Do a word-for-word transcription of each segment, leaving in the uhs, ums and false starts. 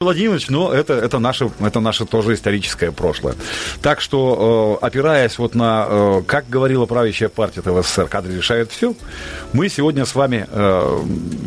Владимирович, но это, это, наше, это наше тоже историческое прошлое. Так что, э, опираясь вот на, э, как говорила правящая партия ТВССР, кадры решают все, мы сегодня с вами э,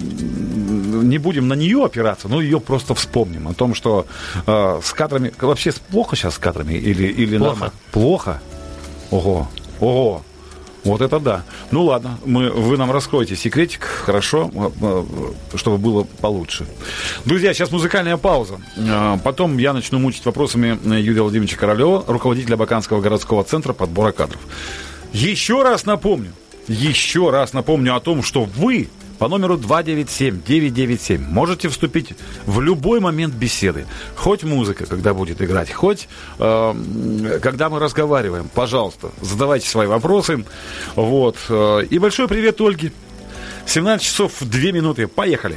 не будем на нее опираться, но ее просто вспомним. О том, что э, с кадрами... Вообще плохо сейчас с кадрами? Или, или плохо. Нормально? Плохо? Ого, ого. Вот это да. Ну ладно, мы, вы нам раскроете секретик, хорошо, чтобы было получше. Друзья, сейчас музыкальная пауза. Потом я начну мучить вопросами Юрия Владимировича Королева, руководителя Абаканского городского центра подбора кадров. Еще раз напомню, еще раз напомню о том, что вы по номеру два девять семь девять девять семь можете вступить в любой момент беседы. Хоть музыка, когда будет играть, хоть э, когда мы разговариваем. Пожалуйста, задавайте свои вопросы. Вот. И большой привет Ольге. семнадцать часов две минуты. Поехали.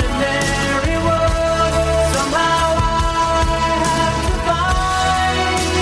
Somehow I have to find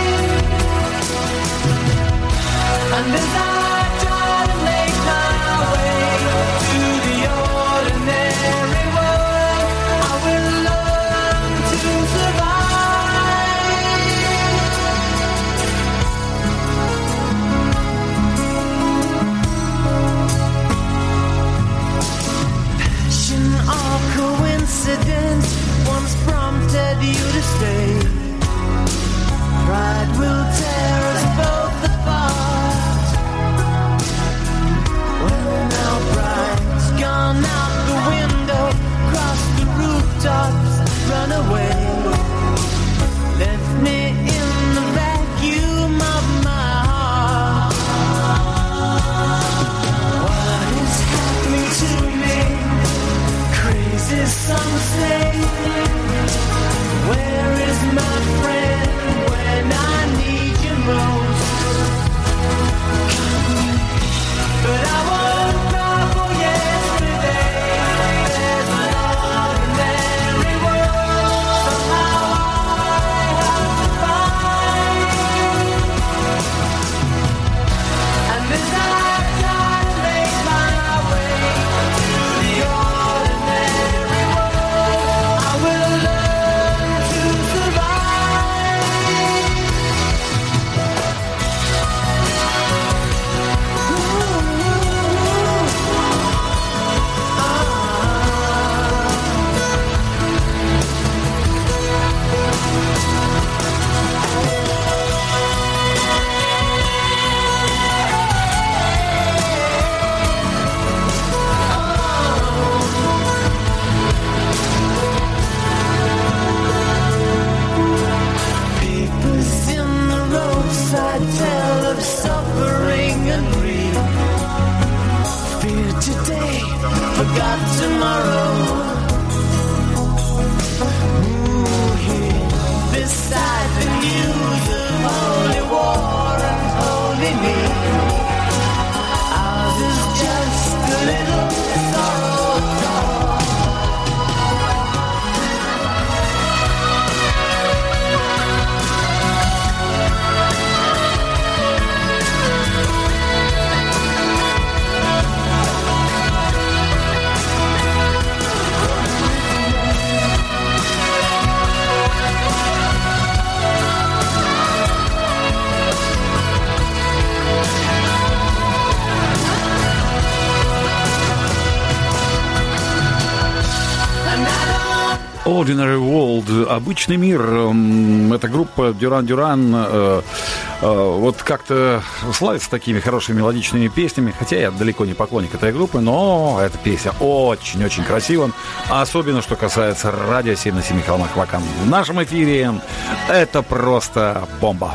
Ordinary World, обычный мир. Эта группа Duran Duran вот как-то славится такими хорошими мелодичными песнями, хотя я далеко не поклонник этой группы, но эта песня очень-очень красива, особенно что касается радио семь на семи холмах Вакан. В нашем эфире это просто бомба.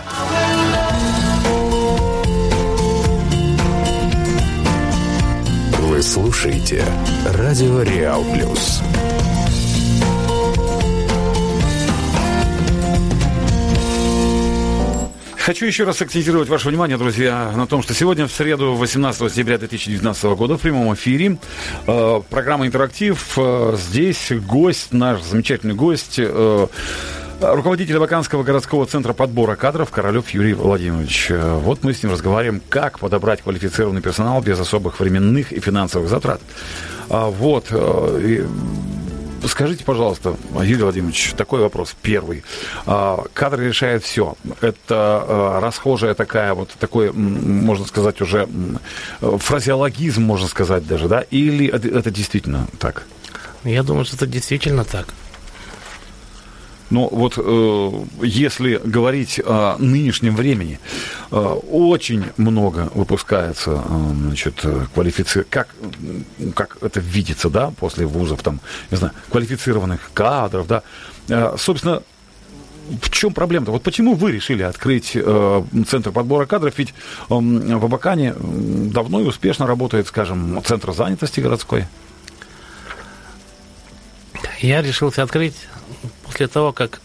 Вы слушаете Радио Реал Плюс. Хочу еще раз акцентировать ваше внимание, друзья, на том, что сегодня, в среду, восемнадцатого сентября две тысячи девятнадцатого года, в прямом эфире, э, программа «Интерактив». Э, здесь гость, наш замечательный гость, э, руководитель Ваканского городского центра подбора кадров Королев Юрий Владимирович. Э, вот мы с ним разговариваем, как подобрать квалифицированный персонал без особых временных и финансовых затрат. А, вот... Э, и, скажите, пожалуйста, Юрий Владимирович, такой вопрос первый. Кадры решают все. Это расхожая такая, вот такой, можно сказать, уже фразеологизм, можно сказать даже, да? Или это, это действительно так? Я думаю, что это действительно так. Но вот э, если говорить о нынешнем времени, э, очень много выпускается, э, значит, квалифици... как, как это видится, да, после вузов, там, не знаю, квалифицированных кадров, да. Э, собственно, в чем проблема-то? Вот почему вы решили открыть э, центр подбора кадров? Ведь э, в Абакане давно и успешно работает, скажем, центр занятости городской. Я решился открыть после того, как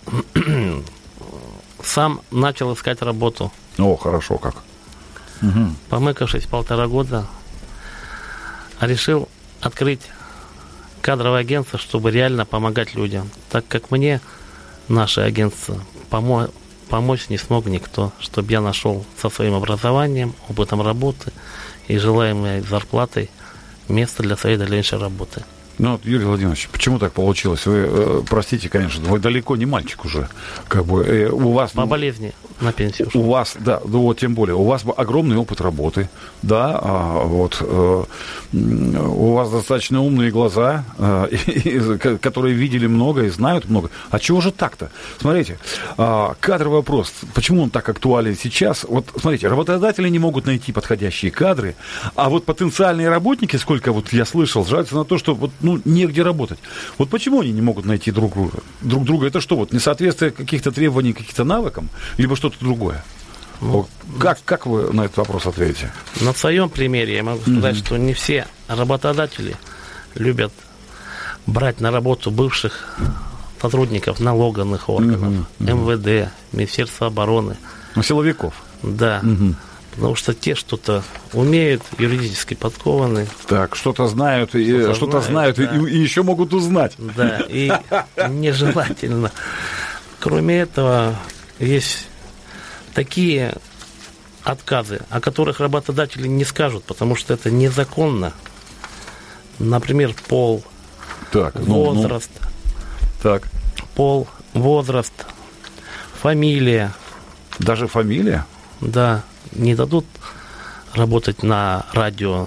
сам начал искать работу. О, хорошо как. Угу. Помыкавшись полтора года, решил открыть кадровое агентство, чтобы реально помогать людям. Так как мне, наше агентство, помо- помочь не смог никто, чтобы я нашел со своим образованием, опытом работы и желаемой зарплатой место для своей дальнейшей работы. Ну, Юрий Владимирович, почему так получилось? Вы, э, простите, конечно, вы далеко не мальчик уже. Как бы, э, у вас... По болезни на пенсию ушел. У вас, да, ну вот тем более, у вас огромный опыт работы, да, а, вот, э, у вас достаточно умные глаза, э, и, которые видели много и знают много. А чего же так-то? Смотрите, э, кадровый вопрос, почему он так актуален сейчас? Вот, смотрите, работодатели не могут найти подходящие кадры, а вот потенциальные работники, сколько вот я слышал, жалуются на то, что вот, ну, негде работать. Вот почему они не могут найти друг друга? Друг друга это что, вот несоответствие каких-то требований, каких-то навыкам, либо что-то другое? Ну, как, как вы на этот вопрос ответите? На своем примере я могу сказать, mm-hmm. что не все работодатели любят брать на работу бывших сотрудников налоговых органов, mm-hmm. эм вэ дэ, Министерства обороны. Ну, силовиков. Да. Mm-hmm. Потому что те что-то умеют, юридически подкованы. Так, что-то знают, и, что-то, что-то знают, знают да. и, и еще могут узнать. Да, и нежелательно. Кроме этого, есть такие отказы, о которых работодатели не скажут, потому что это незаконно. Например, пол, так, возраст. Ну, ну. Так. Пол, возраст, фамилия. Даже фамилия? Да. Не дадут работать на радио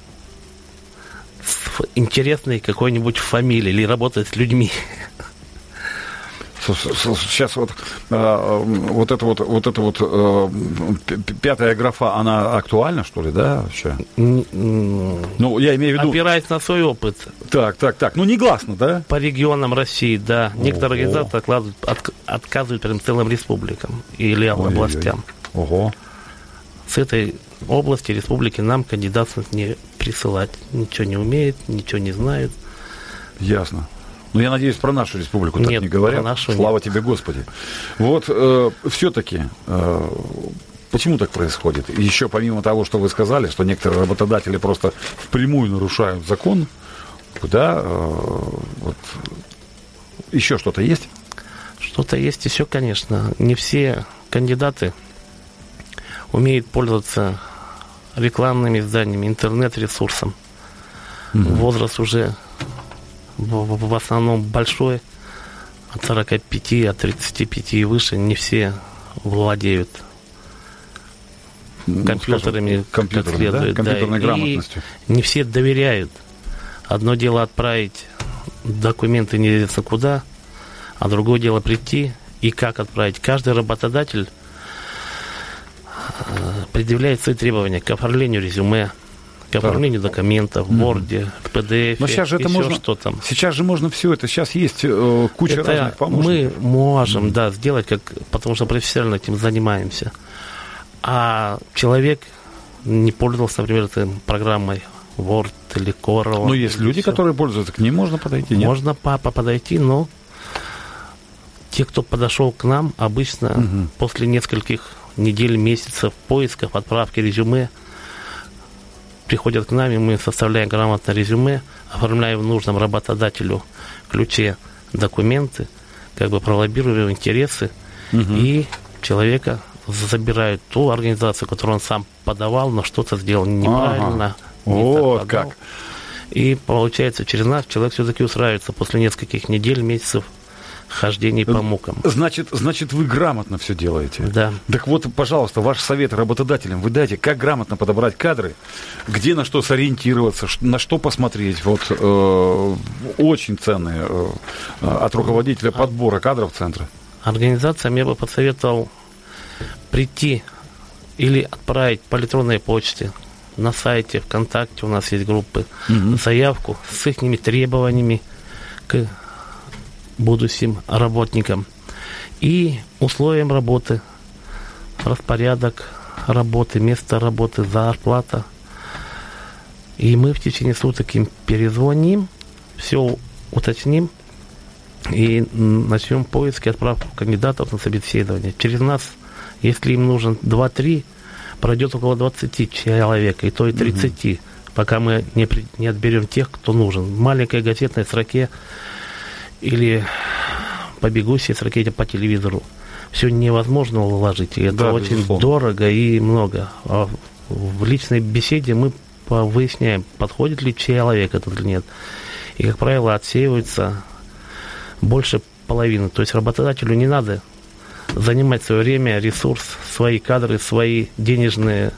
с интересной какой-нибудь фамилией или работать с людьми. Сейчас вот, э, вот эта вот, вот, это вот э, пятая графа, она актуальна, что ли, да, вообще? Ну, я имею в виду... Опираясь на свой опыт. Так, так, так. Ну, негласно, да? По регионам России, да. Ого. Некоторые организации откладывают, от, отказывают прям целым республикам или областям. Ого. С этой области, республики нам кандидатов не присылать. Ничего не умеет, ничего не знает. Ясно. Ну, я надеюсь, про нашу республику так нет, не говорят. Слава нет. тебе, Господи. Вот э, все-таки, э, почему так происходит? Еще помимо того, что вы сказали, что некоторые работодатели просто впрямую нарушают закон, да, э, вот, еще что-то есть? Что-то есть еще, конечно. Не все кандидаты умеют пользоваться рекламными изданиями, интернет-ресурсом. Mm-hmm. Возраст уже в, в основном большой, от сорока пяти, от тридцати пяти и выше, не все владеют ну, компьютерами, скажем, как следует. Да? Компьютерной да, грамотностью. И не все доверяют. Одно дело отправить документы неизвестно куда, А другое дело прийти и как отправить. Каждый работодатель предъявляет свои требования к оформлению резюме, к оформлению так. документов в Word, в пи ди эф, но сейчас же это еще можно, что там. Сейчас же можно все это, сейчас есть э, куча это разных помощников. Мы можем, mm-hmm. да, сделать, как, потому что профессионально этим занимаемся. А человек не пользовался, например, этой программой Word или Corel. Но есть люди, все. которые пользуются, к ним можно подойти, нет? Можно папа подойти, но те, кто подошел к нам, обычно mm-hmm. после нескольких недель, месяцев поисков, отправки резюме, приходят к нам, и мы составляем грамотное резюме, оформляем в нужном работодателю ключе документы, как бы пролоббируем интересы, угу. и человека забирают ту организацию, которую он сам подавал, но что-то сделал неправильно. Ага. Не вот как. И получается, через нас человек все-таки устраивается после нескольких недель, месяцев хождений по мукам. Значит, значит, вы грамотно все делаете. Да. Так вот, пожалуйста, ваш совет работодателям вы дайте, как грамотно подобрать кадры, где на что сориентироваться, на что посмотреть. Вот э, очень ценные э, от руководителя подбора кадров центра. Организациям я бы посоветовал прийти или отправить по электронной почте на сайте, ВКонтакте у нас есть группы, угу. заявку с их требованиями к будущим работникам и условиям работы, распорядок работы, место работы, зарплата. И мы в течение суток им перезвоним, все уточним и начнем поиск и отправку кандидатов на собеседование. Через нас, если им нужен два-три, пройдет около двадцати человек, и то и тридцати, угу. пока мы не, не отберем тех, кто нужен. В маленькой газетной строке или по бегущей строке по телевизору все невозможно уложить, и это да, очень безусловно. Дорого и много. А в личной беседе мы выясняем, подходит ли человек этот или нет. И, как правило, отсеивается больше половины. То есть работодателю не надо занимать свое время, ресурс, свои кадры, свои денежные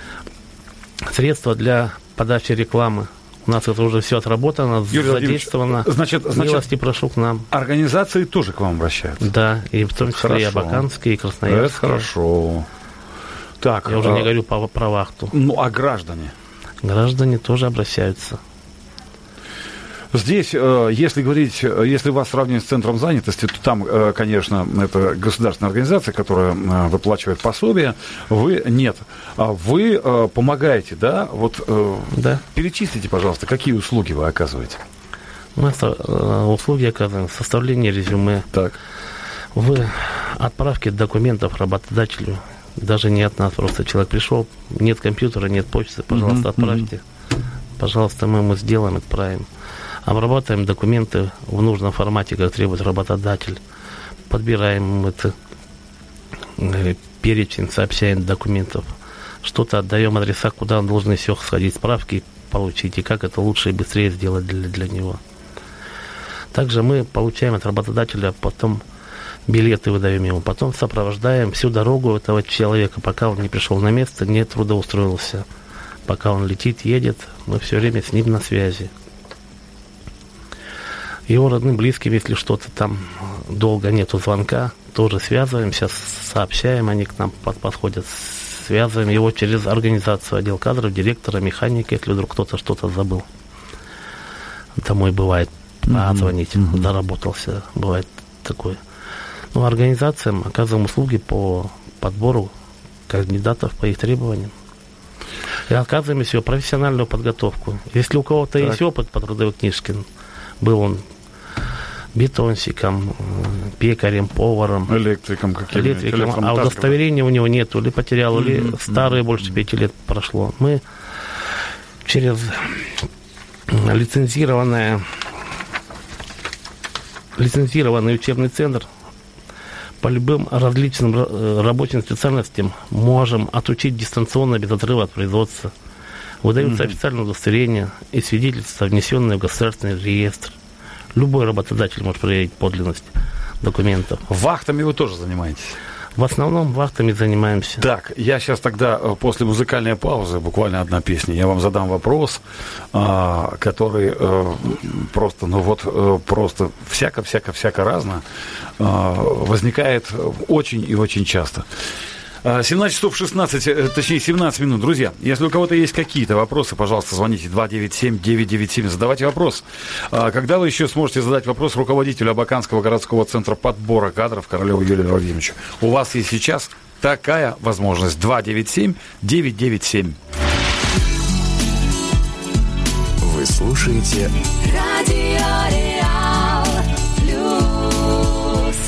средства для подачи рекламы. У нас это уже все отработано, Юрий задействовано. Значит, значит, милости прошу к нам. Организации тоже к вам обращаются? Да, и в том числе хорошо. И Абаканские, и Красноярские. Это хорошо. Так, Я а... уже не говорю по, про вахту. Ну, а граждане? Граждане тоже обращаются. Здесь, если говорить, если вас сравнивать с центром занятости, то там, конечно, это государственная организация, которая выплачивает пособие, вы нет. Вы помогаете, да? Вот да. Перечислите, пожалуйста, какие услуги вы оказываете? Мы услуги оказываем, составление резюме, так. в отправке документов работодателю, даже не от нас, просто человек пришел, нет компьютера, нет почты, пожалуйста, mm-hmm. отправьте. Mm-hmm. Пожалуйста, мы ему сделаем, отправим. Обрабатываем документы в нужном формате, как требует работодатель. Подбираем это, э, перечень, сообщаем документов. Что-то отдаем адреса, куда он должен все сходить, справки получить, и как это лучше и быстрее сделать для, для него. Также мы получаем от работодателя потом билеты, выдаем ему. Потом сопровождаем всю дорогу этого человека, пока он не пришел на место, не трудоустроился. Пока он летит, едет, мы все время с ним на связи. Его родным, близким, если что-то там долго нету звонка, тоже связываемся, сообщаем, они к нам под, подходят, связываем его через организацию, отдел кадров, директора, механика, если вдруг кто-то что-то забыл. Домой бывает позвонить, mm-hmm. доработался, бывает такое. Ну, организациям оказываем услуги по подбору кандидатов по их требованиям. И оказываем еще профессиональную подготовку. Если у кого-то так. есть опыт по трудовой книжке, был он бетонщиком, пекарем, поваром, электриком, электриком, а удостоверения у него нету, или потерял, mm-hmm. или старые mm-hmm. больше пяти лет прошло. Мы через лицензированное, лицензированный учебный центр по любым различным рабочим специальностям можем отучить дистанционно без отрыва от производства. Выдаются mm-hmm. официальные удостоверения и свидетельства, внесенные в государственный реестр. Любой работодатель может проверить подлинность документов. Вахтами вы тоже занимаетесь? В основном вахтами занимаемся. Так, я сейчас тогда после музыкальной паузы, буквально одна песня, я вам задам вопрос, который просто, ну вот, просто всяко-всяко-всяко разно возникает очень и очень часто. семнадцать часов шестнадцать, точнее семнадцать минут. Друзья, если у кого-то есть какие-то вопросы, пожалуйста, звоните два девять семь девять девять семь, задавайте вопрос. Когда вы еще сможете задать вопрос руководителю Абаканского городского центра подбора кадров Королеву Юрию Владимировичу? У вас есть сейчас такая возможность. два девять семь девять девять семь. Вы слушаете Радио Реал Плюс.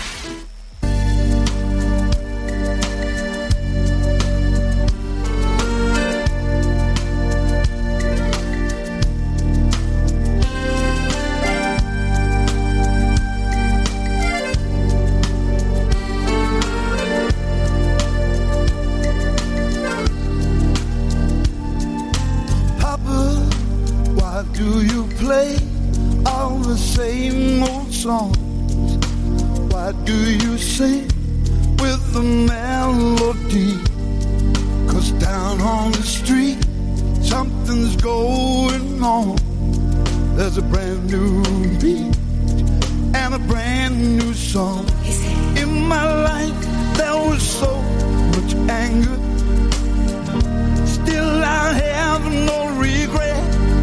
Do you play all the same old songs? Why do you sing with the melody? 'Cause down on the street something's going on. There's a brand new beat and a brand new song. In my life there was so much anger. Still I have no regrets.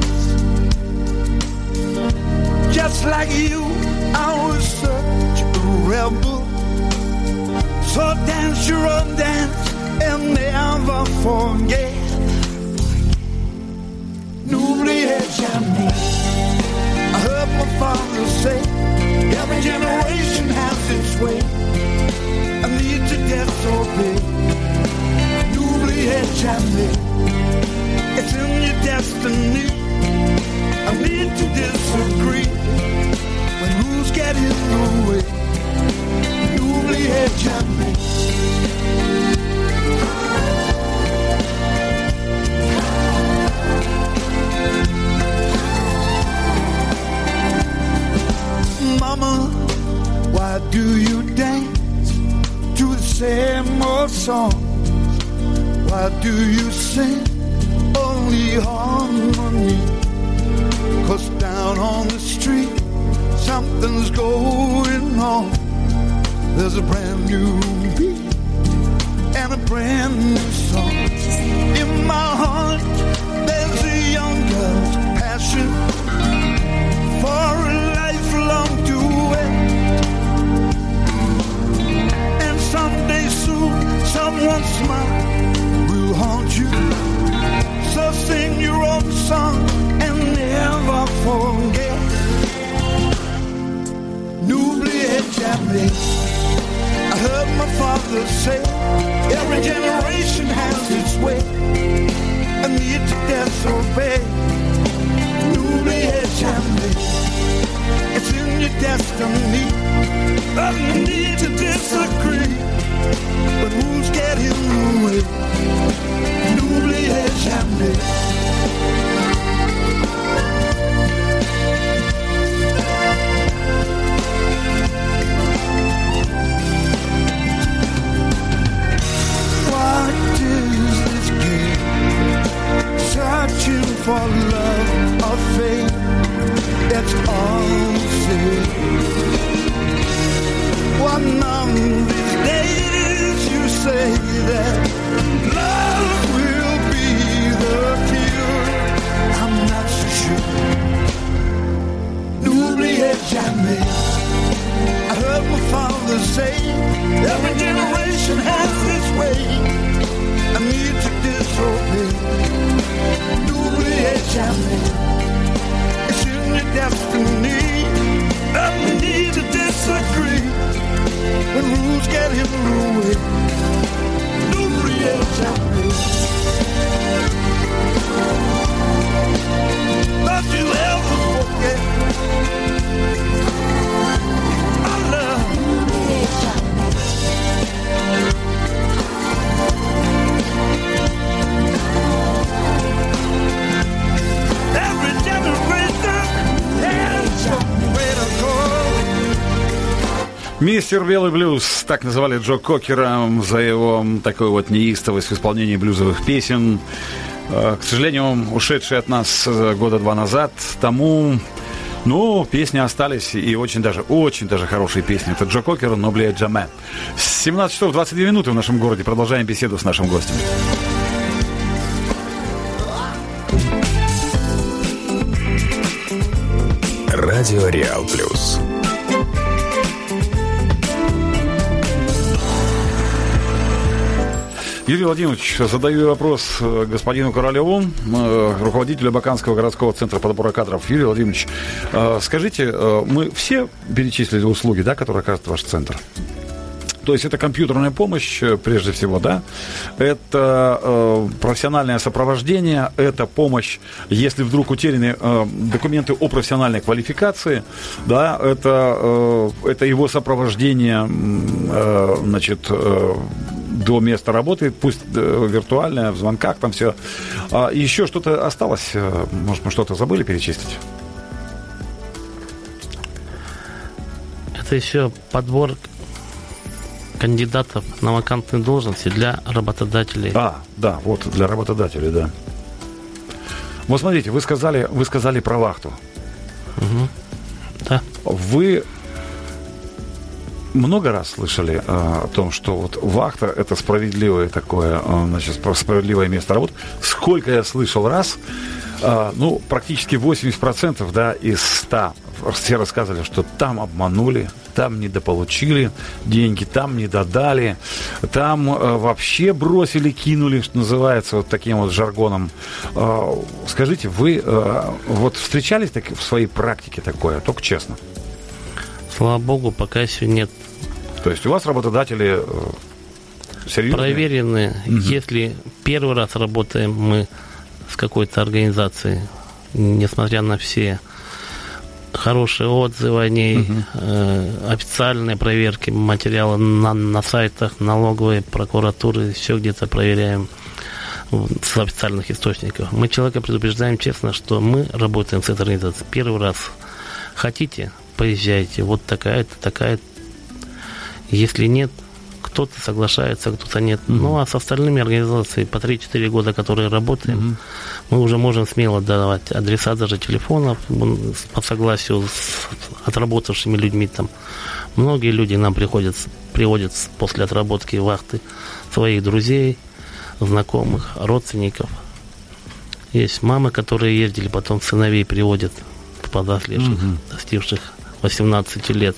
Just like you, I was such a rebel. So dance your own dance and never forget. N'oubliez jamais. I heard my father say, every generation has its way. I need to disobey. N'oubliez jamais. It's in your destiny. I need to disagree when rules get in the way. N'oubliez jamais. Mama, why do you dance to the same old songs? Why do you sing only harmony? 'Cause down on the street something's going on. There's a brand new beat and a brand new song. In my heart there's a young girl's passion for a lifelong duet. And someday soon someone's smile will haunt you. So sing your own song and never forget. N'oubliez jamais. I heard my father say, every generation has its way. I need to disobey. N'oubliez jamais. It's in your destiny. I need to disagree, but rules get in the way. N'oubliez jamais. What is this game? Searching for love or fame. That's all the same. One of these days you say that love will be the cure. I'm not so sure. N'oubliez jamais. I heard my father say, every generation has its way. I need to disobey. N'oubliez jamais. It's in your destiny. I need to disagree when rules get in the way. N'oubliez jamais. Don't you ever forget my love. Every generation has a way to go. Мистер Белый блюз, так называли Джо Кокера за его такую вот неистовость в исполнении блюзовых песен. К сожалению, ушедший от нас года два назад, тому, ну, песни остались, и очень даже, очень даже хорошие песни. Это Джо Кокер, «N'oublie jamais». семнадцать часов двадцать две минуты в нашем городе. Продолжаем беседу с нашим гостем. Радио Реал Плюс. Юрий Владимирович, задаю вопрос господину Королеву, руководителю Абаканского городского центра подбора кадров. Юрий Владимирович, скажите, мы все перечислили услуги, да, которые оказывает ваш центр? То есть это компьютерная помощь, прежде всего, да? Это э, профессиональное сопровождение, это помощь, если вдруг утеряны э, документы о профессиональной квалификации, да, это, э, это его сопровождение, э, значит, э, до места работы, пусть э, виртуальное, в звонках там все. А еще что-то осталось? Может, мы что-то забыли перечислить? Это еще подбор кандидатов на вакантные должности для работодателей. А, да, вот для работодателей, да. Вот смотрите, вы сказали, вы сказали про вахту. Угу. Да. Вы много раз слышали а, о том, что вот вахта это справедливое такое, а, значит, справедливое место работы. Сколько я слышал раз, а, ну, практически восемьдесят процентов, да, из ста все рассказывали, что там обманули, там недополучили деньги, там не додали, там э, вообще бросили, кинули, что называется, вот таким вот жаргоном. Э, скажите, вы э, вот встречались так, в своей практике такое, только честно? Слава богу, пока еще нет. То есть у вас работодатели э, серьезные? Проверены. Угу. Если первый раз работаем мы с какой-то организацией, несмотря на все хорошие отзывы о ней, угу. э, официальные проверки материала на, на сайтах налоговой прокуратуры, все где-то проверяем с официальных источников. Мы человека предупреждаем честно, что мы работаем с этой организацией. Первый раз хотите, поезжайте. Вот такая-то, такая-то. Если нет, кто-то соглашается, кто-то нет. Mm-hmm. Ну, а с остальными организациями по три-четыре года, которые работаем, mm-hmm. мы уже можем смело давать адреса даже телефонов по согласию с отработавшими людьми там. Многие люди нам приходят, приводят после отработки вахты своих друзей, знакомых, родственников. Есть мамы, которые ездили, потом сыновей приводят подоследших, mm-hmm. достигших восемнадцати лет.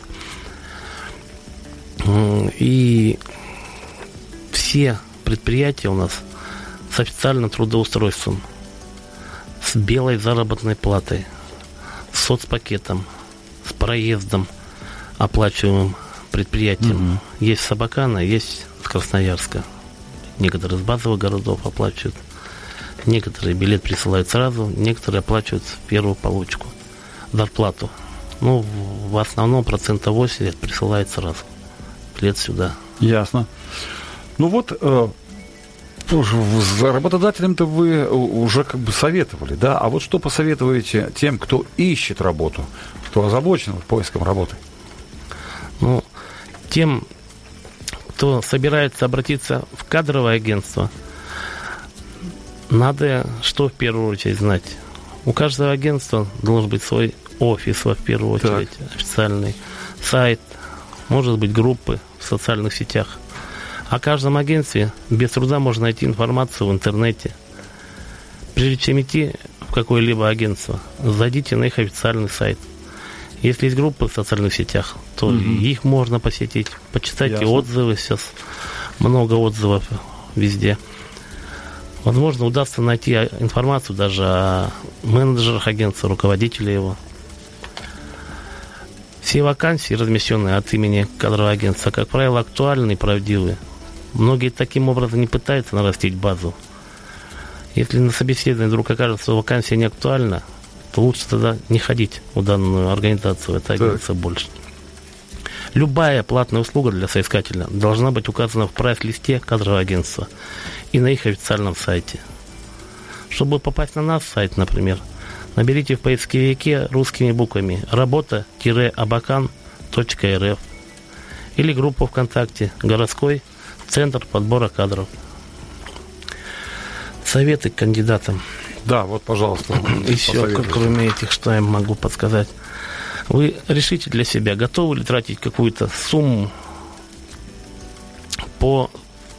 И все предприятия у нас с официальным трудоустройством, с белой заработной платой, с соцпакетом, с проездом оплачиваемым предприятием. Mm-hmm. Есть с Абакана, есть с Красноярска. Некоторые из базовых городов оплачивают. Некоторые билет присылают сразу, некоторые оплачивают первую получку, зарплату. Ну, в основном процентов восемьдесят присылает сразу. Лет сюда. Ясно. Ну вот, э, за работодателем-то вы уже как бы советовали, да? А вот что посоветуете тем, кто ищет работу, кто озабочен поиском работы? Ну, тем, кто собирается обратиться в кадровое агентство, надо что в первую очередь знать? У каждого агентства должен быть свой офис, во в первую очередь, так. Официальный сайт, может быть, группы в социальных сетях. О каждом агентстве без труда можно найти информацию в интернете. Прежде чем идти в какое-либо агентство, зайдите на их официальный сайт. Если есть группы в социальных сетях, то угу. их можно посетить. Почитайте Ясно. Отзывы, сейчас много отзывов везде. Возможно, удастся найти информацию даже о менеджерах агентства, руководителе его. Все вакансии, размещенные от имени кадрового агентства, как правило, актуальны и правдивы. Многие таким образом не пытаются нарастить базу. Если на собеседовании вдруг окажется, что вакансия не актуальна, то лучше тогда не ходить в данную организацию, в это агентство больше. Любая платная услуга для соискателя должна быть указана в прайс-листе кадрового агентства и на их официальном сайте. Чтобы попасть на наш сайт, например, наберите в поисковике русскими буквами работа-абакан точка эр эф или группу ВКонтакте «Городской центр подбора кадров». Советы к кандидатам. Да, вот, пожалуйста. Еще, кроме этих, что я могу подсказать. Вы решите для себя, готовы ли тратить какую-то сумму по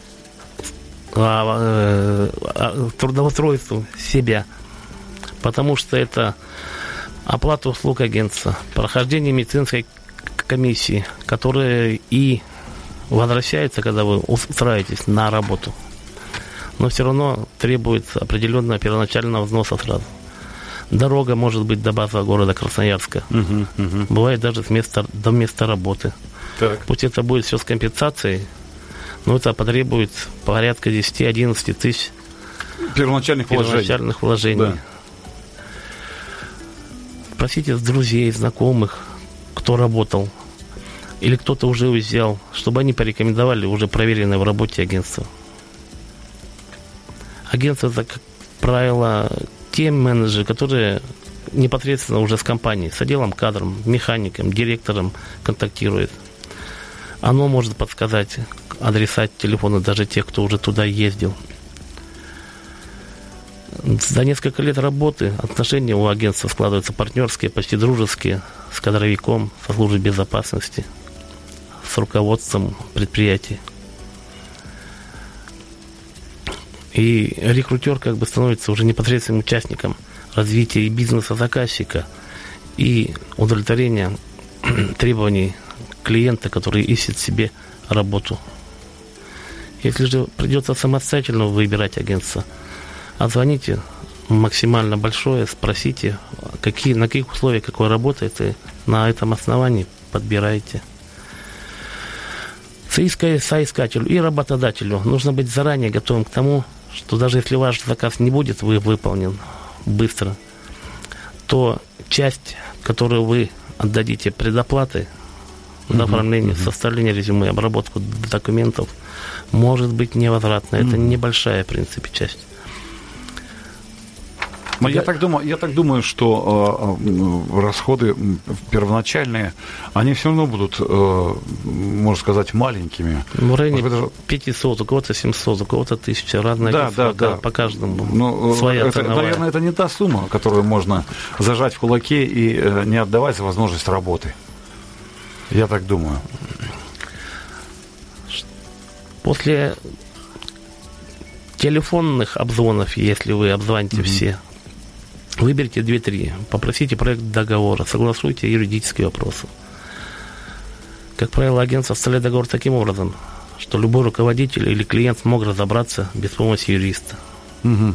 а, а, трудоустройству себя. Потому что это оплата услуг агентства, прохождение медицинской комиссии, которая и возвращается, когда вы устраиваетесь на работу. Но все равно требуется определенного первоначального взноса сразу. Дорога может быть до базового города Красноярска. Угу, угу. Бывает даже с места, до места работы. Так. Пусть это будет все с компенсацией, но это потребует порядка десять-одиннадцать тысяч первоначальных, первоначальных вложений. вложений. Да. Просите с друзей, знакомых, кто работал, или кто-то уже взял, чтобы они порекомендовали уже проверенное в работе агентство. Агентство, это, как правило, те менеджеры, которые непосредственно уже с компанией, с отделом кадром, механиком, директором контактирует. Оно может подсказать адреса телефона даже тех, кто уже туда ездил. За несколько лет работы отношения у агентства складываются партнерские, почти дружеские, с кадровиком, со службой безопасности, с руководством предприятий. И рекрутер как бы становится уже непосредственным участником развития и бизнеса заказчика, и удовлетворения требований клиента, который ищет себе работу. Если же придется самостоятельно выбирать агентство, отзвоните максимально большое, спросите, какие, на каких условиях какой работает, и на этом основании подбирайте. Соискателю и работодателю нужно быть заранее готовым к тому, что даже если ваш заказ не будет выполнен быстро, то часть, которую вы отдадите предоплаты за оформление, uh-huh. составление резюме, обработку документов, может быть невозвратной. Uh-huh. Это небольшая, в принципе, часть. Но я, так думаю, я так думаю, что э, расходы первоначальные, они все равно будут, э, можно сказать, маленькими. В районе даже... пятьсот, у кого-то семьсот, у кого-то тысяча, разная да, да, да. по каждому. Ну, своя это, ценовая. наверное, это не та сумма, которую можно зажать в кулаке и э, не отдавать за возможность работы. Я так думаю. После телефонных обзвонов, если вы обзвоните mm-hmm. все, выберите две-три, попросите проект договора, согласуйте юридические вопросы. Как правило, агентство составляет договор таким образом, что любой руководитель или клиент смог разобраться без помощи юриста. Угу.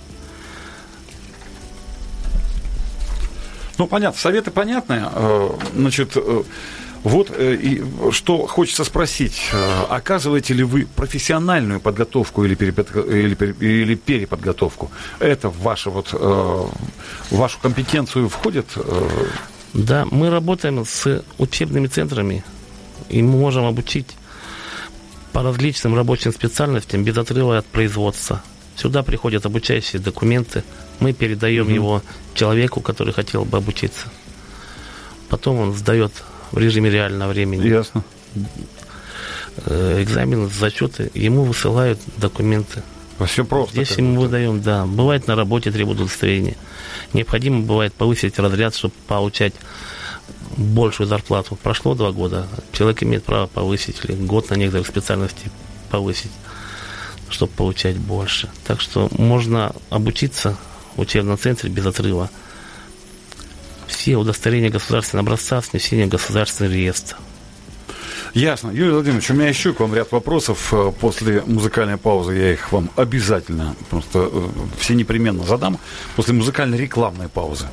Ну, понятно, советы понятные. Значит, вот и что хочется спросить. Оказываете ли вы профессиональную подготовку или, перепод... или, пере... или переподготовку? Это в вашу, вот, в вашу компетенцию входит? Да, мы работаем с учебными центрами, и мы можем обучить по различным рабочим специальностям без отрыва от производства. Сюда приходят обучающие документы, мы передаем mm-hmm. его человеку, который хотел бы обучиться. Потом он сдает в режиме реального времени. Ясно. Экзамены, зачеты, ему высылают документы. Все просто. Здесь ему выдаем, да. Бывает на работе требуют удостоверения. Необходимо бывает повысить разряд, чтобы получать большую зарплату. Прошло два года, человек имеет право повысить, или год на некоторых специальностях повысить, чтобы получать больше. Так что можно обучиться в учебном центре без отрыва. Все удостоверения государственного образца с внесением в государственный реестр. Ясно. Юрий Владимирович, у меня еще к вам ряд вопросов. После музыкальной паузы я их вам обязательно, просто все непременно задам. После музыкальной рекламной паузы.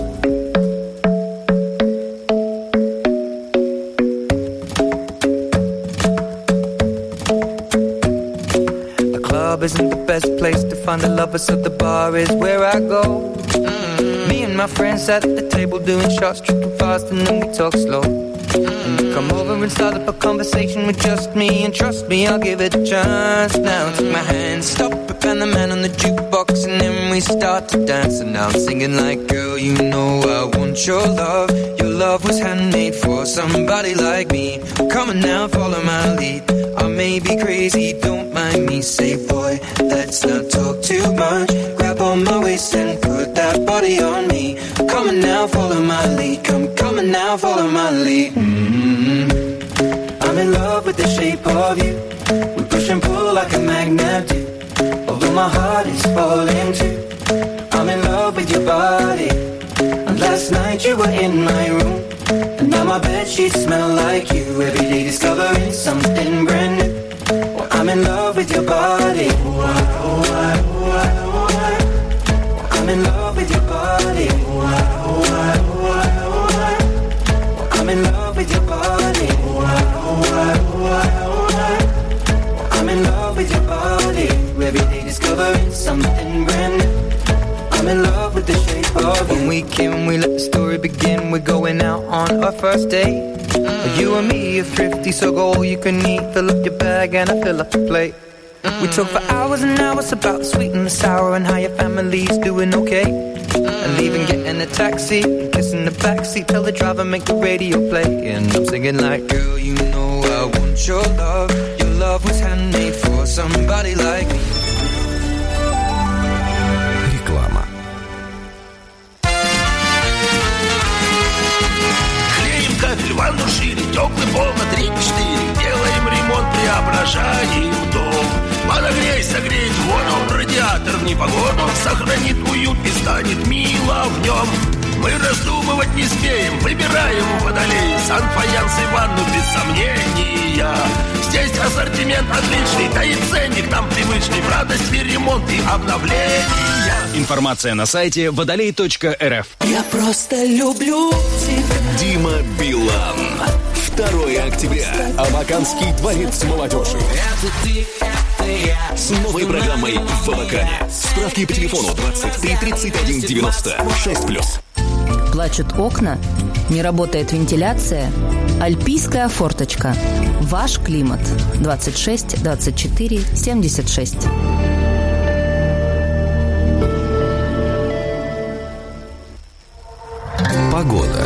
Isn't the best place to find the lovers, so the bar is where I go. Mm-hmm. Me and my friends at the table doing shots, tripping fast, and then we talk slow. And you come over and start up a conversation with just me. And trust me, I'll give it a chance. Now take my hand, stop it, and the man on the jukebox. And then we start to dance. And now I'm singing like, girl, you know I want your love. Your love was handmade for somebody like me. Come on now, follow my lead. I may be crazy, don't mind me. Say, boy, let's not talk too much. Grab on my waist and put that body on me. Come on now, follow my lead. Come, come on now, follow my lead. Mm-hmm. I'm in love with the shape of you. We push and pull like a magnet do. Although my heart is falling too. I'm in love with your body. And last night you were in my room. And now my bedsheets smell like you. Every day discovering something brand new. Well, I'm in love with your body. Oh, I, oh, I, oh, I, oh, I. I'm in love with your body. Oh, I, oh, I, oh, I, oh, I. Well, I'm in love with your body. Oh, I, oh, I, oh, I, oh, I. I'm in love with your body. Every day discovering something brand new. I'm in love with the shape of you. When we came, we let the story begin. We're going out on our first date. Mm. You and me are thrifty, so go all you can eat. Fill up your bag and I fill up the plate. Mm. We talk for hours and hours about the sweet and the sour and how your family's doing okay. Mm. And leaving, getting a taxi, and kissing the backseat. Tell the driver make the radio play. And I'm singing like, girl, you know I want your love. Your love was handmade for somebody like me. Реклама. Кафель, ванну шире, теплый пол на три-четыре. Делаем ремонт, преображаем дом. Подогрей, согреет воду, радиатор в непогоду. Сохранит уют и станет мило в нем. Мы раздумывать не смеем, выбираем водолей. Сан-фаянс и ванну без сомнения. Здесь ассортимент отличный, да и ценник там привычный. В радости ремонт и обновления. Информация на сайте водолей точка эр эф. Я просто люблю тебя. Дима Билан. второе октября. Абаканский дворец молодежи. Это ты, это я. С новой программой в Абакане. Справки по телефону двадцать три тридцать один девяносто шесть плюс. Плачут окна, не работает вентиляция. Альпийская форточка. Ваш климат. двадцать шесть двадцать четыре семьдесят шесть. Погода.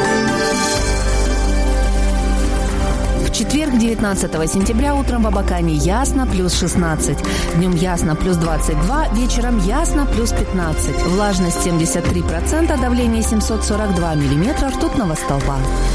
В четверг, девятнадцатого сентября, утром в Абакане ясно, плюс шестнадцать. Днем ясно, плюс двадцать два. Вечером ясно, плюс пятнадцать. Влажность семьдесят три процента, давление семьсот сорок два миллиметра ртутного столба.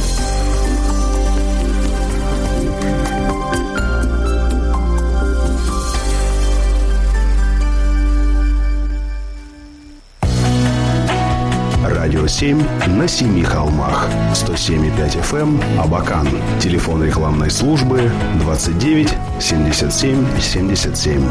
Радио семь на семи холмах. сто семь и пять эф эм Абакан. Телефон рекламной службы двадцать девять семьдесят семь семьдесят семь.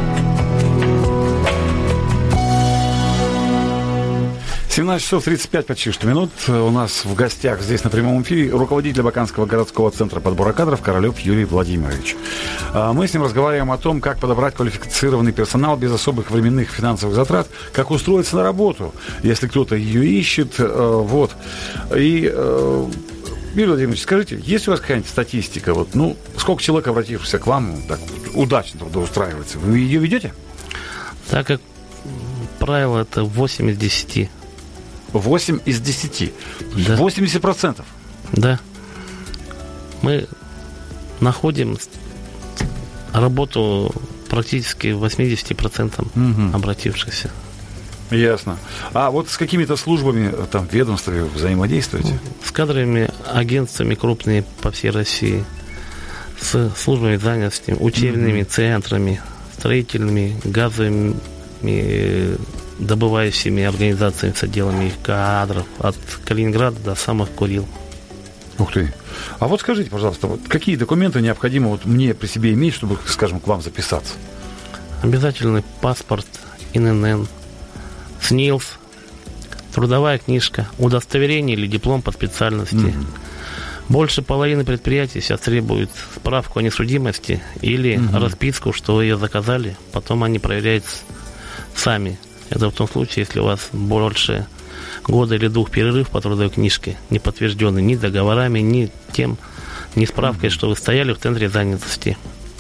семнадцать часов тридцать пять почти что минут. У нас в гостях здесь на прямом эфире руководитель Абаканского городского центра подбора кадров Королев Юрий Владимирович. Мы с ним разговариваем о том, как подобрать квалифицированный персонал без особых временных финансовых затрат, как устроиться на работу, если кто-то ее ищет. Вот. И, Юрий Владимирович, скажите, есть у вас какая-нибудь статистика? Вот, ну, сколько человек, обратившихся к вам, так, удачно трудоустраивается? Вы ее ведете? Так как правило, это восемь из десяти. восемь из десяти. Да. восемьдесят процентов. Да. Мы находим работу практически восемьдесят процентов угу. обратившихся. Ясно. А вот с какими-то службами, там, ведомствами взаимодействуете? С кадровыми агентствами крупными по всей России, с службами занятости, учебными угу. центрами, строительными, газовыми, добывающими организациями с отделами их кадров от Калининграда до самых Курил. Ух ты. А вот скажите, пожалуйста, вот какие документы необходимо вот мне при себе иметь, чтобы, скажем, к вам записаться? Обязательный паспорт, эн эн эн, СНИЛС, трудовая книжка, удостоверение или диплом по специальности. Mm-hmm. Больше половины предприятий сейчас требуют справку о несудимости или mm-hmm. расписку, что вы ее заказали. Потом они проверяют сами. Это в том случае, если у вас больше года или двух перерыв по трудовой книжке, не подтвержденный ни договорами, ни тем, ни справкой, mm-hmm. что вы стояли в центре занятости.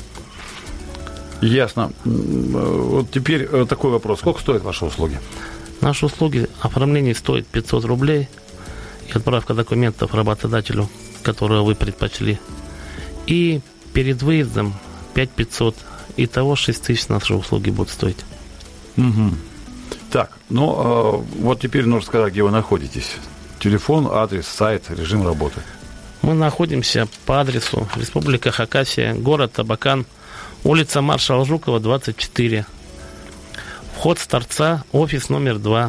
Ясно. Вот теперь такой вопрос. Сколько стоят ваши услуги? Наши услуги, оформление стоит пятьсот рублей и отправка документов работодателю, которого вы предпочли. И перед выездом пять тысяч пятьсот. Итого шесть тысяч наши услуги будут стоить. Угу. Так, ну э, вот теперь нужно сказать, где вы находитесь. Телефон, адрес, сайт, режим работы. Мы находимся по адресу Республика Хакасия, город Абакан, улица Маршала Жукова, двадцать четыре. Вход с торца, офис номер два.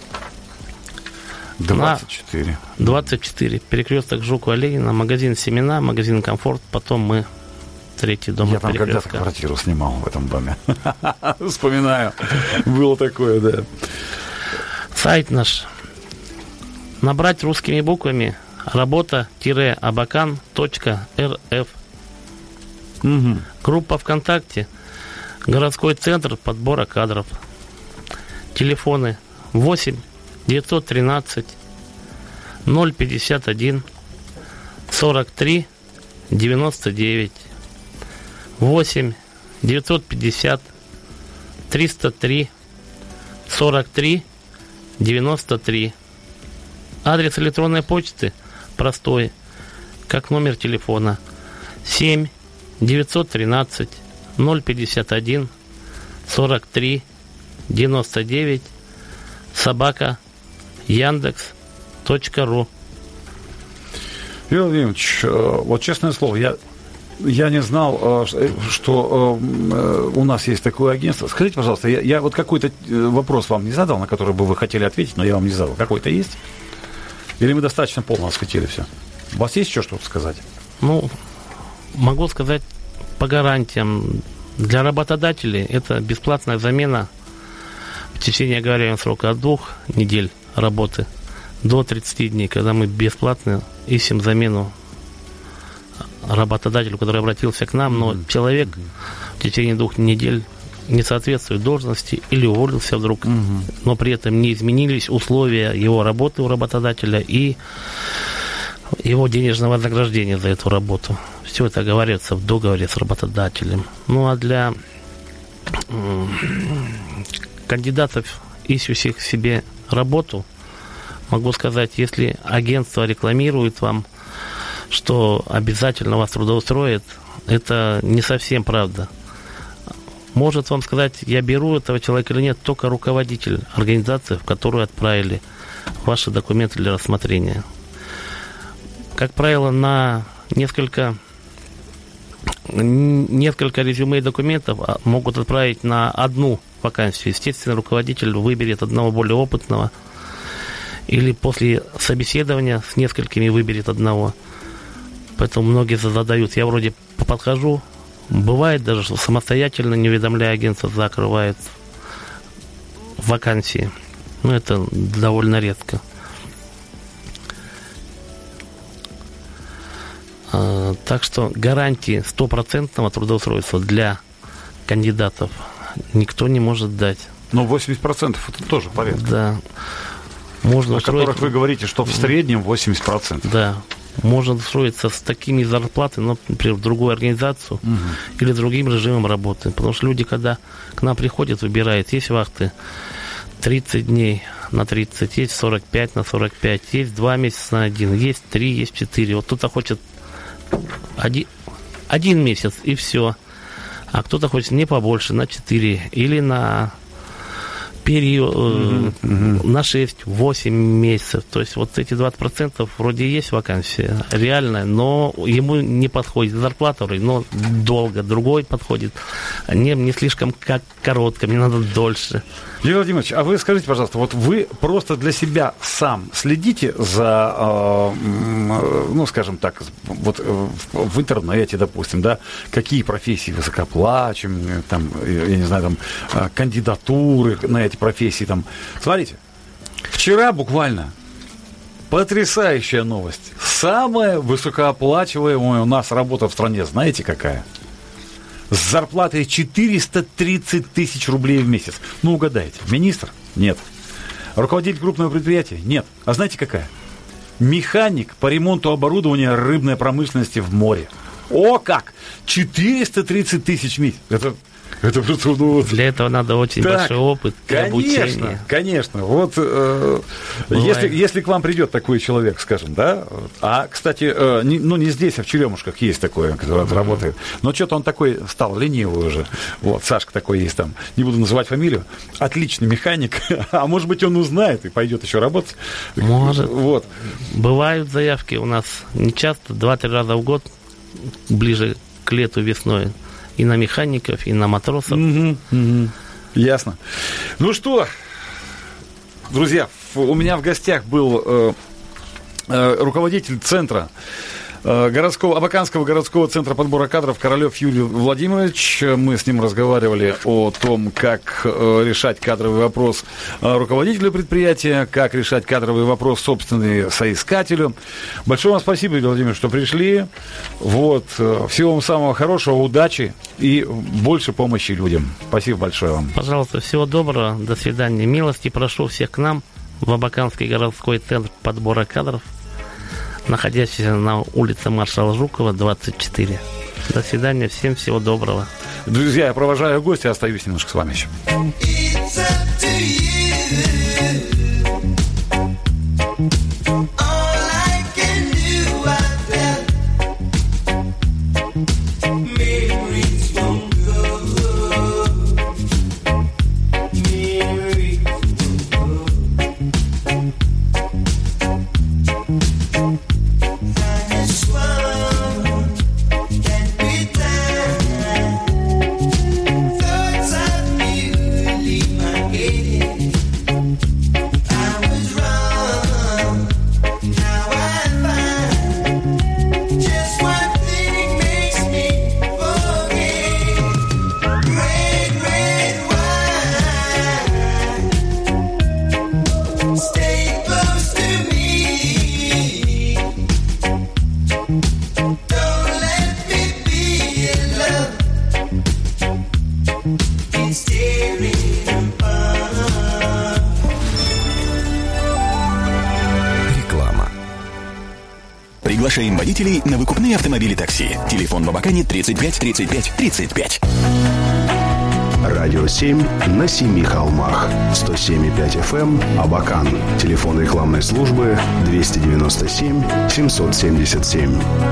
двадцать четыре. На двадцать четыре. Перекресток Жукова-Ленина, магазин «Семена», магазин «Комфорт». Потом мы третий дом. Я там когда-то квартиру снимал в этом доме. Вспоминаю. Было такое, да. Сайт наш. Набрать русскими буквами работа-абакан точка эр эф. Угу. Группа ВКонтакте. Городской центр подбора кадров. Телефоны восемь девятьсот тринадцать ноль пятьдесят один сорок три девяносто девять. восемь девятьсот пятьдесят триста три сорок три девяносто три. Адрес электронной почты простой, как номер телефона. семь девятьсот тринадцать ноль пятьдесят один сорок три девяносто девять собака яндекс точка ру. Юрий Владимирович, вот честное слово, я Я не знал, что у нас есть такое агентство. Скажите, пожалуйста, я, я вот какой-то вопрос вам не задал, на который бы вы хотели ответить, но я вам не задал. Какой-то есть? Или мы достаточно полно осветили все? У вас есть еще что-то сказать? Ну, могу сказать по гарантиям. Для работодателей это бесплатная замена в течение оговоренного срока от двух недель работы до тридцати дней, когда мы бесплатно ищем замену работодателю, который обратился к нам, но mm-hmm. человек mm-hmm. в течение двух недель не соответствует должности или уволился вдруг, mm-hmm. но при этом не изменились условия его работы у работодателя и его денежного вознаграждения за эту работу. Все это говорится в договоре с работодателем. Ну а для кандидатов, ищущих себе работу, могу сказать, если агентство рекламирует вам, что обязательно вас трудоустроит, это не совсем правда. Может вам сказать, я беру этого человека или нет, только руководитель организации, в которую отправили ваши документы для рассмотрения. Как правило, на несколько, несколько резюме и документов могут отправить на одну вакансию. Естественно, руководитель выберет одного более опытного или после собеседования с несколькими выберет одного. Поэтому многие задают, я вроде подхожу, бывает даже, что самостоятельно, не уведомляя агентство, закрывает вакансии. Но это довольно редко. А, так что гарантии стопроцентного трудоустройства для кандидатов никто не может дать. Но восемьдесят процентов это тоже порядка. Да. Можно о устроить... которых вы говорите, что в среднем восемьдесят процентов. Да. Можно устроиться с такими зарплатами, ну, например, в другую организацию угу. или другим режимом работы. Потому что люди, когда к нам приходят, выбирают, есть вахты тридцать дней на тридцать, есть сорок пять на сорок пять, есть два месяца на один, есть три, есть четыре. Вот кто-то хочет один, один месяц и все. А кто-то хочет не побольше, на четыре или на период, mm-hmm. Mm-hmm. на шесть-восемь месяцев. То есть вот эти двадцать процентов вроде есть вакансия реальная, но ему не подходит зарплата, но долго. Другой подходит. Не, не слишком как коротко, мне надо дольше. Юрий Владимирович, а вы скажите, пожалуйста, вот вы просто для себя сам следите за, э, ну, скажем так, вот в интернете, допустим, да, какие профессии высокооплачиваемые, там, я не знаю, там, кандидатуры на эти профессии, там. Смотрите, вчера буквально потрясающая новость. Самая высокооплачиваемая у нас работа в стране, знаете какая? С зарплатой четыреста тридцать тысяч рублей в месяц. Ну, угадайте, министр? Нет. Руководитель крупного предприятия? Нет. А знаете какая? Механик по ремонту оборудования рыбной промышленности в море. О, как! четыреста тридцать тысяч миль. Это... Это просто, ну, вот. Для этого надо очень так, большой опыт и конечно, обучение. Конечно, вот э, если, если к вам придет такой человек, скажем, да, а, кстати, э, не, ну, не здесь, а в Черемушках есть такой, который mm-hmm. работает, но что-то он такой стал ленивый уже, вот, Сашка такой есть там, не буду называть фамилию, отличный механик, а может быть, он узнает и пойдет еще работать. Может. Вот. Бывают заявки у нас не часто, два-три раза в год, ближе к лету, весной. И на механиков, и на матросов. Угу, угу. Ясно. Ну что, друзья, у меня в гостях был э, э, руководитель центра э, городского, Абаканского городского центра подбора кадров Королев Юрий Владимирович. Мы с ним разговаривали о том, как э, решать кадровый вопрос э, руководителю предприятия, как решать кадровый вопрос собственный соискателю. Большое вам спасибо, Юрий Владимирович, что пришли. Вот. Всего вам самого хорошего, удачи и больше помощи людям. Спасибо большое вам. Пожалуйста, всего доброго, до свидания. Милости прошу всех к нам в Абаканский городской центр подбора кадров, находящийся на улице маршала Жукова, двадцать четыре. До свидания, всем всего доброго. Друзья, я провожаю гостя, остаюсь немножко с вами еще. Приглашаем водителей на выкупные автомобили такси. Телефон в Абакане тридцать пять тридцать пять тридцать пять. Радио семь на семи холмах. сто семь и пять эф эм Абакан. Телефон рекламной службы двести девяносто семь семьсот семьдесят семь.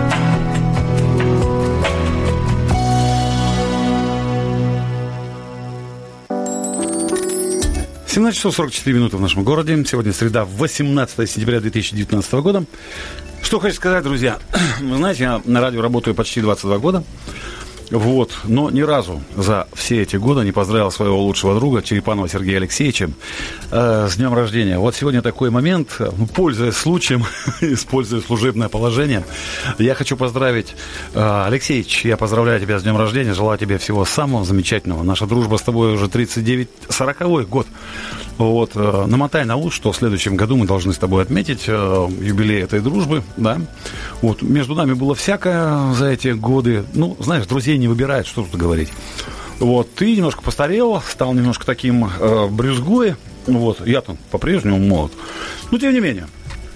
семнадцать часов сорок четыре минуты в нашем городе. Сегодня среда, восемнадцатое сентября две тысячи девятнадцатого года. Что хочу сказать, друзья. Вы знаете, я на радио работаю почти двадцать два года. Вот, но ни разу за все эти годы не поздравил своего лучшего друга Черепанова Сергея Алексеевича э, с днем рождения. Вот сегодня такой момент, пользуясь случаем, используя служебное положение, я хочу поздравить, э, Алексеевич, я поздравляю тебя с днем рождения, желаю тебе всего самого замечательного. Наша дружба с тобой уже тридцать девять сороковой год. Вот, э, намотай на ус, что в следующем году мы должны с тобой отметить э, юбилей этой дружбы, да. Вот, между нами было всякое за эти годы. Ну, знаешь, друзей не выбирают, что тут говорить. Вот, ты немножко постарел, стал немножко таким э, брюзгой. Вот, я там по-прежнему молод. Но тем не менее,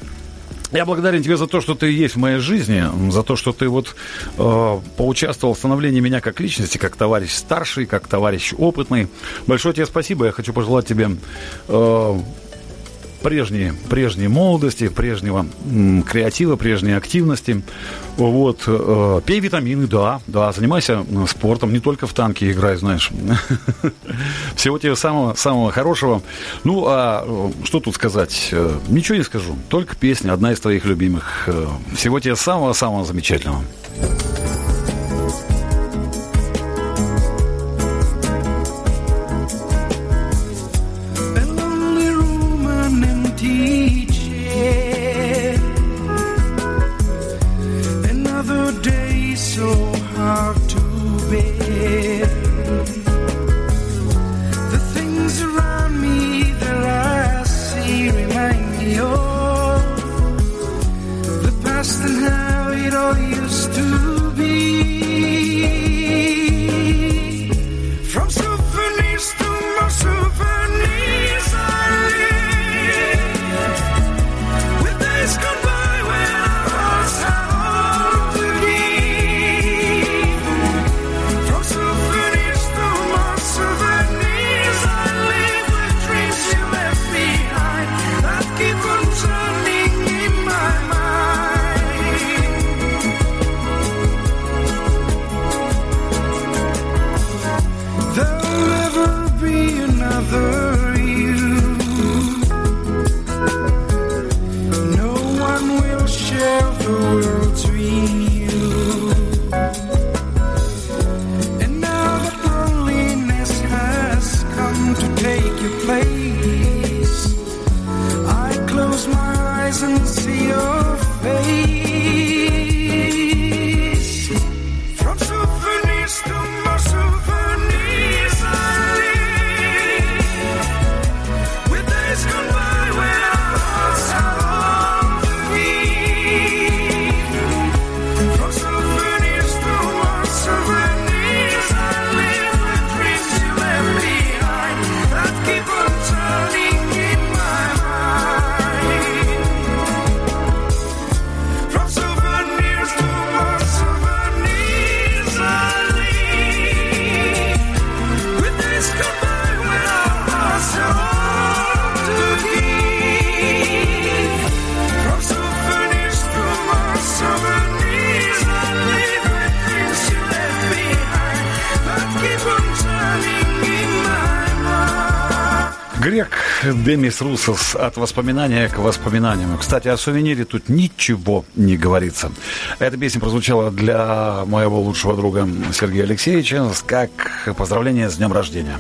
я благодарен тебе за то, что ты есть в моей жизни, за то, что ты вот э, поучаствовал в становлении меня как личности, как товарищ старший, как товарищ опытный. Большое тебе спасибо. Я хочу пожелать тебе э, прежней, прежней молодости, прежнего м, креатива, прежней активности. Вот, э, пей витамины, да, да, занимайся спортом, не только в танки играй, знаешь. Всего тебе самого, самого хорошего. Ну, а что тут сказать? Ничего не скажу, только песня, одна из твоих любимых. Всего тебе самого-самого замечательного. And how it all used to Грек Демис Русос от воспоминания к воспоминаниям. Кстати, о сувенире тут ничего не говорится. Эта песня прозвучала для моего лучшего друга Сергея Алексеевича как поздравление с днем рождения.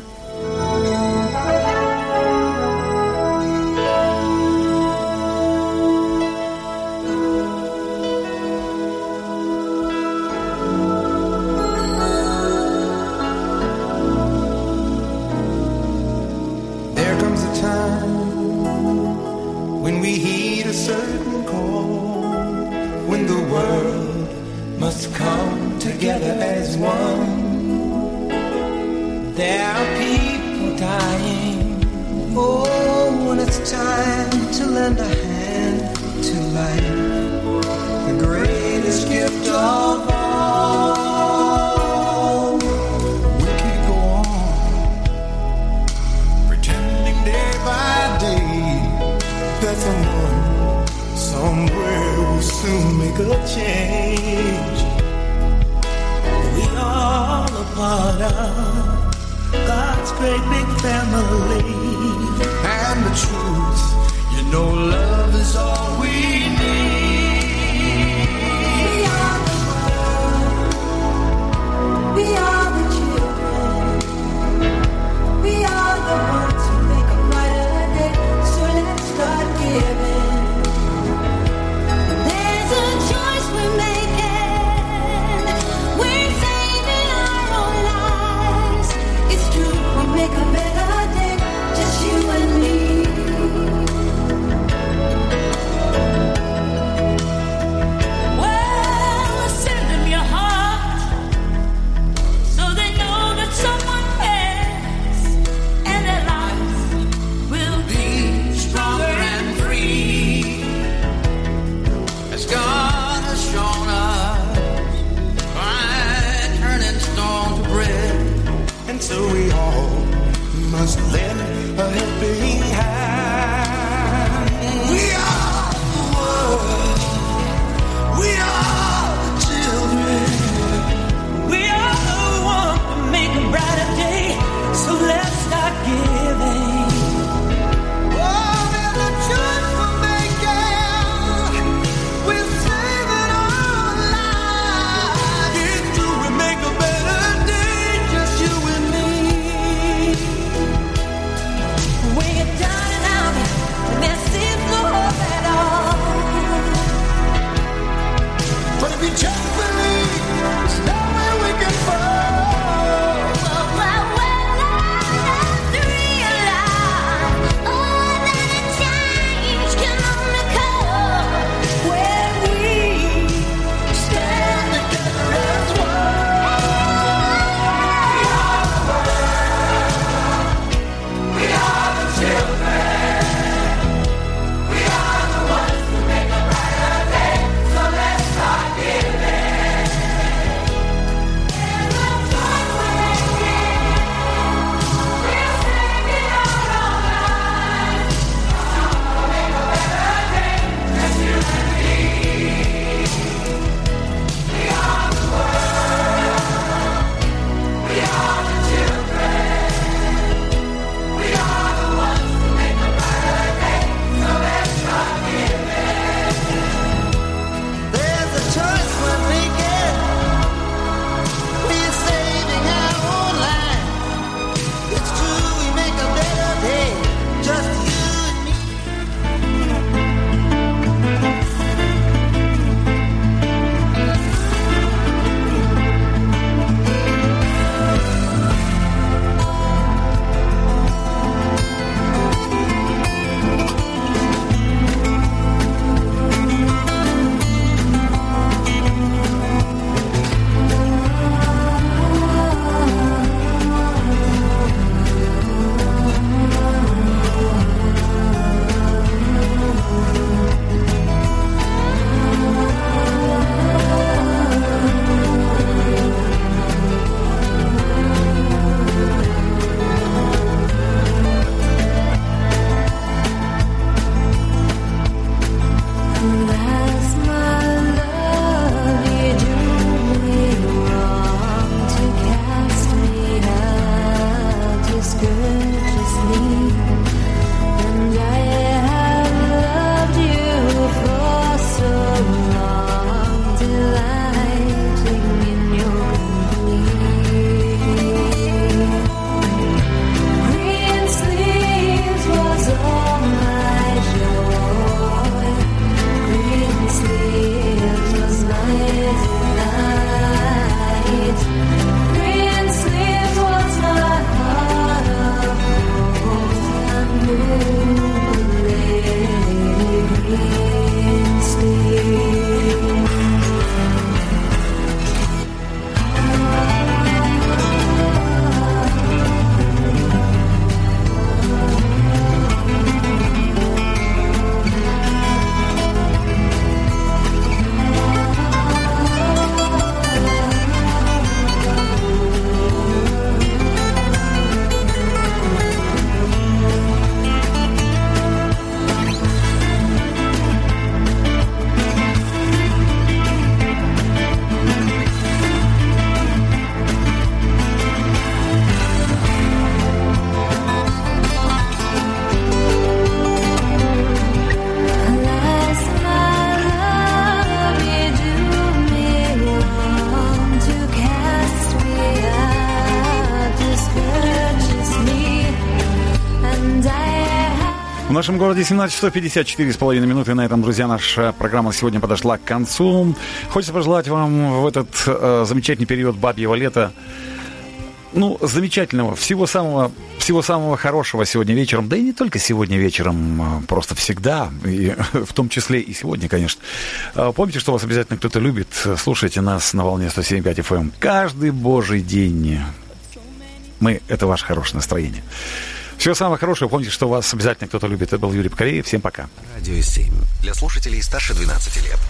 В нашем городе семнадцать часов пятьдесят четыре с половиной минуты. На этом, друзья, наша программа сегодня подошла к концу. Хочется пожелать вам в этот э, замечательный период бабьего лета, ну, замечательного, всего самого, всего самого хорошего сегодня вечером. Да и не только сегодня вечером, просто всегда, и в том числе и сегодня, конечно. Помните, что вас обязательно кто-то любит. Слушайте нас на волне сто семь и пять эф эм каждый божий день. Мы — это ваше хорошее настроение. Всего самого хорошего. Помните, что вас обязательно кто-то любит. Это был Юрий Покореев. Всем пока. Радио семь. Для слушателей старше двенадцати лет.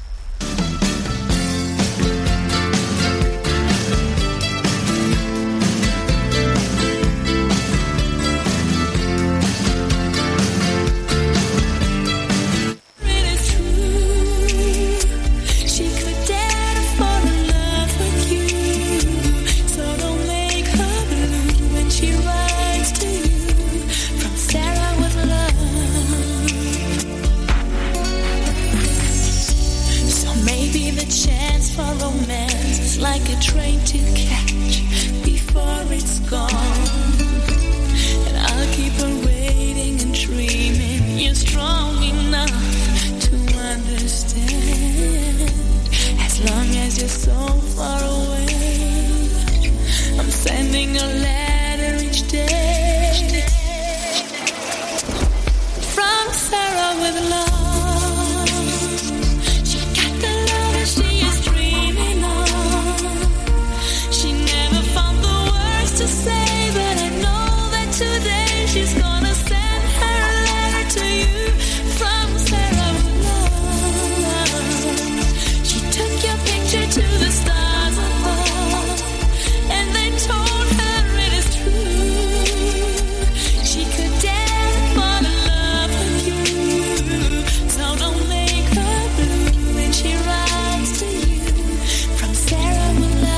Like a train to catch before it's gone, and I'll keep on waiting and dreaming. You're strong enough to understand. As long as you're so far away, I'm sending a letter each day from Sarah with love. To say, but I know that today she's gonna send her a letter to you from Sarah with love. She took your picture to the stars above, and they told her it is true. She could dare fall in love with you, so don't make her blue when she writes to you from Sarah with love.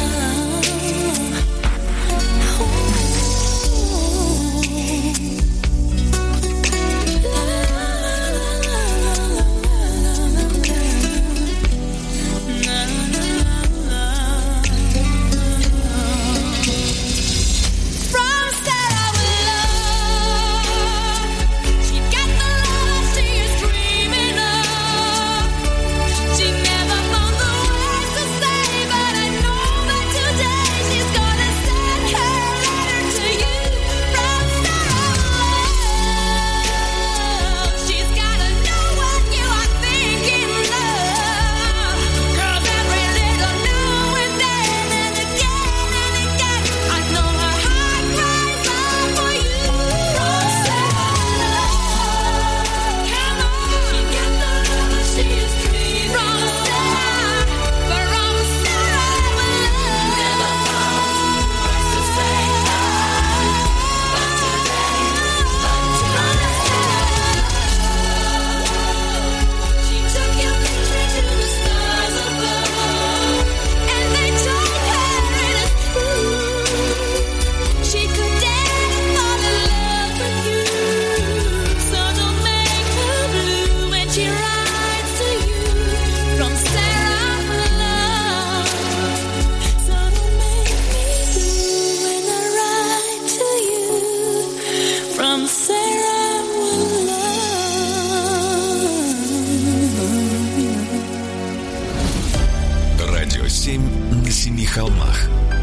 На семи холмах.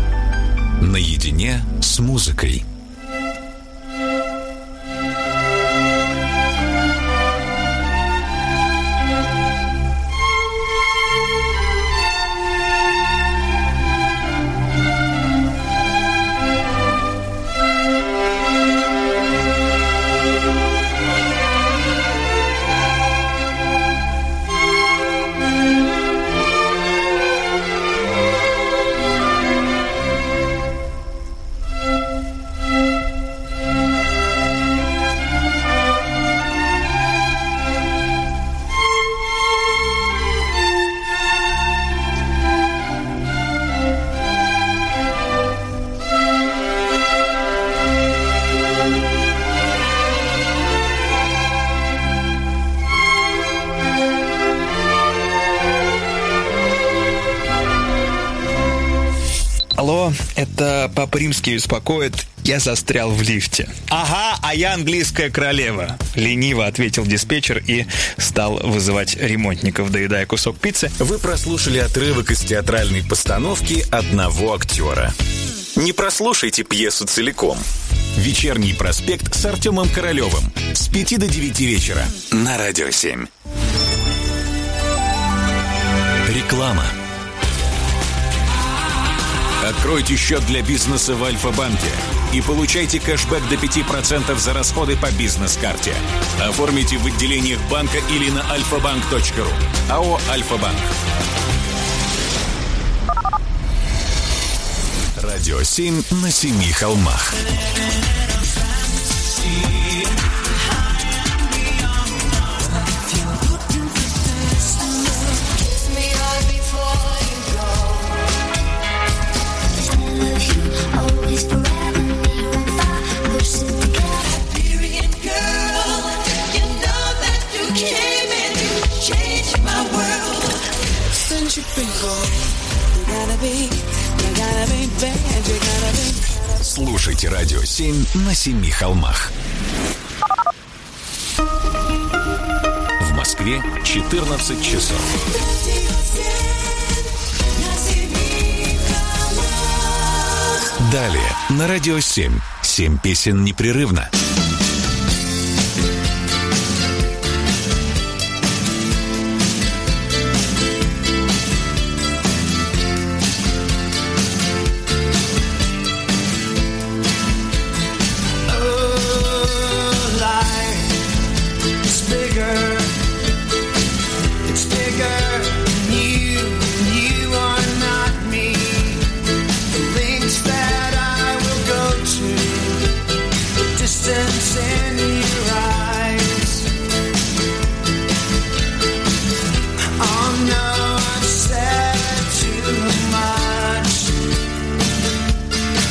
Наедине с музыкой. Алло, это Папа Римский беспокоит. Я застрял в лифте. Ага, а я английская королева. Лениво ответил диспетчер и стал вызывать ремонтников, доедая кусок пиццы. Вы прослушали отрывок из театральной постановки одного актера. Не прослушайте пьесу целиком. «Вечерний проспект» с Артемом Королевым с пяти до девяти вечера на Радио семь. Реклама. Откройте счет для бизнеса в Альфа-банке и получайте кэшбэк до пяти процентов за расходы по бизнес-карте. Оформите в отделениях банка или на альфа банк точка ру. АО «Альфа-банк». Радио семь на семи холмах. Слушайте Радио семь на семи холмах. В Москве четырнадцать часов. Далее на Радио семь. Семь песен непрерывно. Distance any